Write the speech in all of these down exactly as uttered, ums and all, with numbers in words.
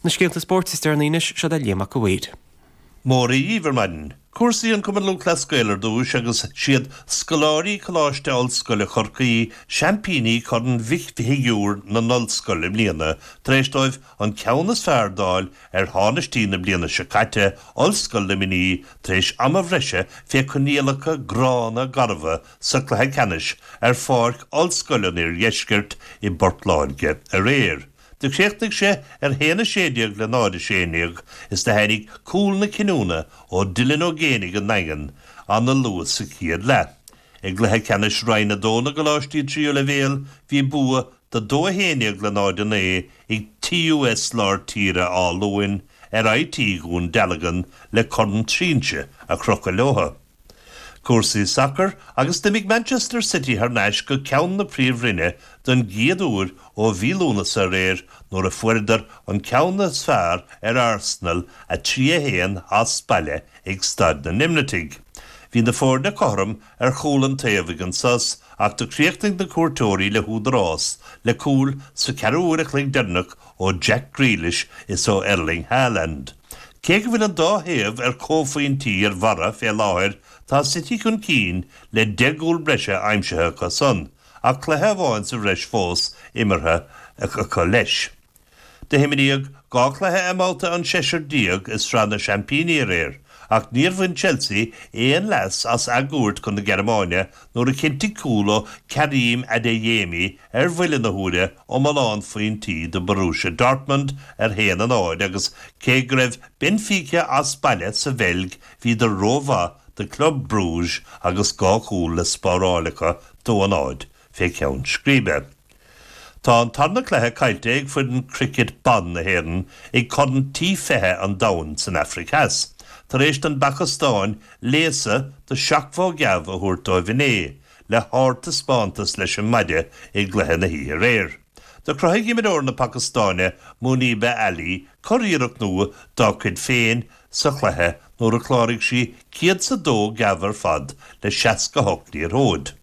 Na scéalta sport is dearníis se a léama go bhfuid. Mórí Iverman. Cuasaí cumar lú clascéilear dúis agus siad scoláirí choláiste ollscoile chorcaí champíní chur an bhíchthiúr na nolscoile bliana tréistóibh an ceannas feardáil ar tháinistí na bliana se caite ollscoile miní tréis amabhreise fé chuníalacha grána garbha sa cluthe canis ar fáirc ollscoile níor dheisgirt i Bortláirge a réir. De chéachtaigh sé ar héana séideag le náide séineag is de hénig cúl na cinúna ó Dylan O'Génig an nagan an na luas sa chiad le. Ag lethe ceannis raina dóna go láistí trío le bhéal hí bua de dó héineag le náide na ag T U S lár tíre á luin ar I T gún delegan le corn trínse a crocha leotha. Cuasaí soccer agus de mig Manchester City har náis go ceann na príomhrinne don giadúr ó bhílúna sa réir nuair a fuirdar an ceann na sfear ar Arsenal a trí héan as Spáile ag stad na Nimnatig. Bhí na fór na chom ar chúlan taobh an sas ach do críochtaigh na cuairtóirí le húdarrás le cúl sa cearúireach le dernach ó Jack Grealish is ó Erling Haaland. Cé go bhfuil an dá thaobh ar cófaoin tí ar mhara fé láthir tá City chun cín le degúil breise aimsethe go son, ach chluthe bháin sa bhreis fós imirthe a chu leis. De himiníag gá chluthe amáta an séisiir díag is rá na champíní réir, ach níor bhain Chelsea éon les as agúirt chun na Germáine nuair a cinnti cúla Karim Adeyemi ar bhuiile na húide ó Malán faoin tí de Borussia Dortmund ar héan an áid agus cé go raibh Benfica as Spáile sa bhelg hí de Rova de Club Bruges agus gá cúl le spárálacha dó an áid fé ceann scríbe. Tá an tarna clethe cailte ag fuid an cricket ban na héan ag codan tí fethe an dain san Africas. Tar éist an Bachastáin léasa de seachfá geamh a thuairtóibh inné le háirta spántas leis an maide ag glethe na hí a réir. De cruthaigh imimeóir na Pakistáine Muniba Ali choíireach nua dá chuid féin sa chlethe nuair a chláirigh si ciad sa dó geamhar fad le seaca hochtaí ród.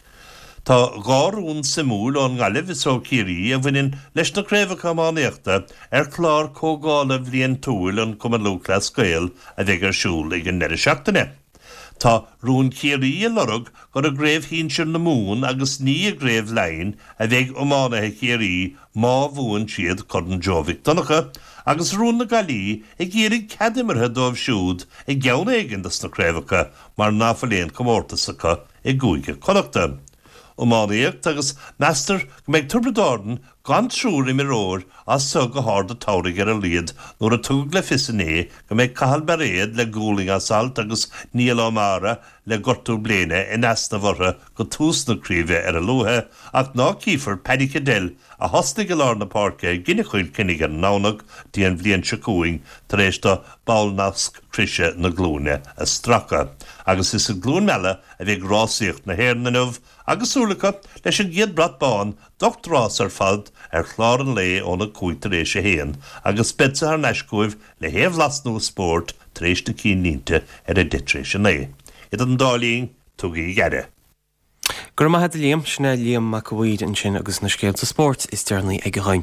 Tá gárún simúl ón galibh is ó círí a bhainein leis na créimhacha mánéachta ar chlár cógála bhliaon túil an cuma lúcla scéal a bheith ar siúl ag an neiri seachtaine. Tá rún círí a lorug gur a gréibh hínsir na mún agus ní a gréibh lein a bheith ó mánathe círí má bhuain siad chun Jovic Donacha agus rún na galí ag géirig cadimirthe dómh siúd ag geann éigean das na créimhacha mar náfaléon comórtasacha ag gúige connachta. O máíocht agus meastar go méid turbadáden gan trúr i miróir as so go háda táirigh ar a liad nuair a túg le fisané go méid cahal beréad le gúling a salt agus níl ámara le gortú bléine in asna bhartha go tús na críomhe ar a luthe ach ná cífar Paddy Cadell a hostig go lár na parke ginne chuil cinnig an nánach dí an bblion se cúing tar éista bálnasc crise na glúne a stracha. Agus is a glún meile a bheith grásíocht na héirnanmh agus úlacha leis an giad bratbáin doctorás ar fad ar chlár an lé óna cúitar éis a héan agus spitsa ar neiscúibh le héamh lasnú sport tréis na cí nínte ar a ditréis an é. Iad an dálíon tugaí gheire. Gur maithe líam sinna líam mac bhuiid an sin agus na scéalta sport is dearnaí ag a